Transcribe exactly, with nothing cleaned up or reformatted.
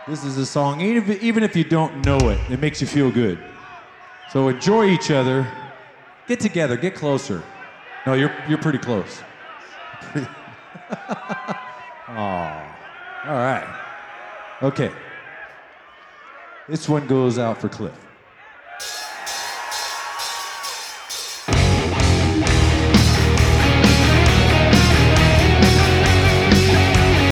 This is a song, even if, even if you don't know it, it makes you feel good. So enjoy each other. Get together, get closer. No, you're you're pretty close. Oh, all right. Okay. This one goes out for Cliff.